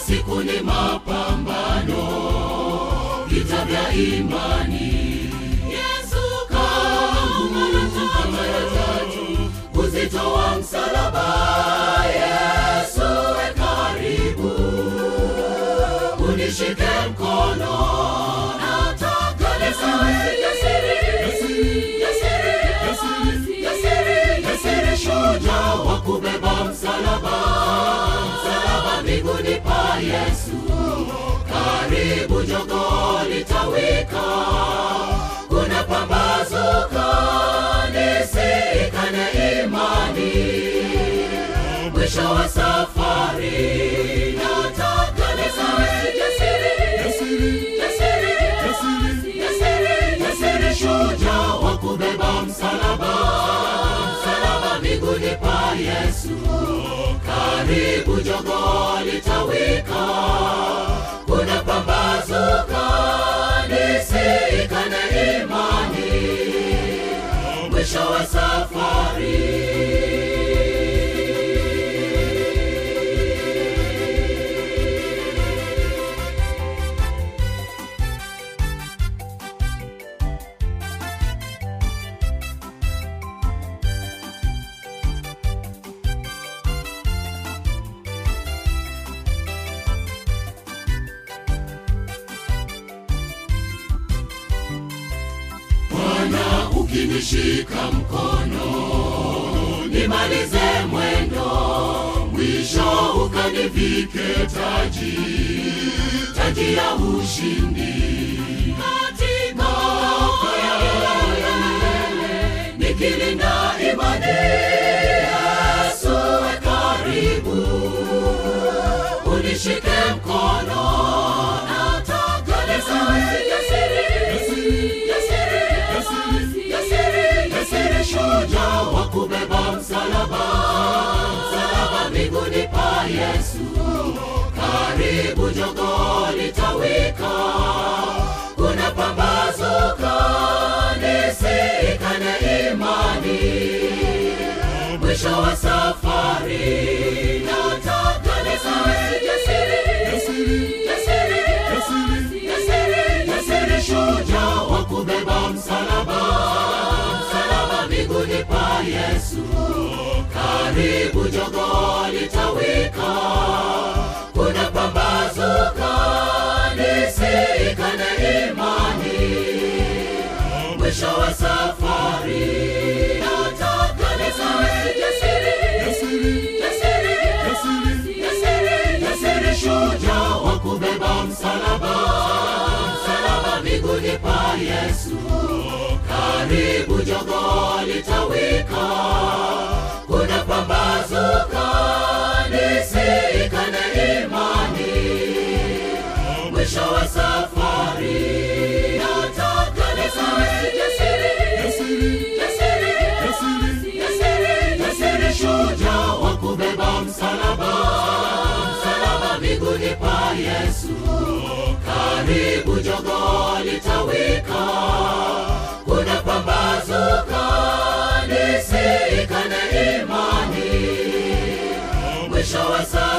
siku ni mapambano, vita vya imani. Yesu kama mara tatu, uzito wa msalaba. Yesu we karibu, unishike mkono, nataka jasiri shujaa wa kubeba msalaba. Msalaba mbinguni pa Yesu, karibu jogoo litawika. Kuna pambazuka, nisikane imani. Mwisho wa safari, nataka jasiri shujaa wa kubeba msalaba. Msalaba mbinguni pa Yesu, karibu jogoo litawika. Kuna pambazuka, nisikane imani. Mwisho wa safari. Bwana ukinishika mkono, nimalize mwendo, mwisho ukanivike taji ya ushindi. Katika ya milele, nikilinda imani. Yesu we karibu, unishike mkono, nataka jasiri shujaa wa kubeba msalaba. Msalaba mbinguni pa Yesu, karibu jogoo litawika. Kuna pambazuka, nisikane imani. Mwisho wa safari, nataka jasiri shujaa wa kubeba msalaba. Msalaba mbinguni pa Yesu, karibu jogoo litawika. Kuna pambazuka, nisikane imani. Mwisho wa safari, nataka jasiri shujaa wa kubeba msalaba. Msalaba mbinguni pa Yesu, karibu jogoo litawika. Kuna pambazuka, nisikane imani. Mwisho wa safari, nataka jasiri shujaa wa kubeba msalaba. Msalaba mbinguni pa Yesu, karibu jogoo litawika. Kuna pambazuka, nisikane imani. Mwisho wa safari.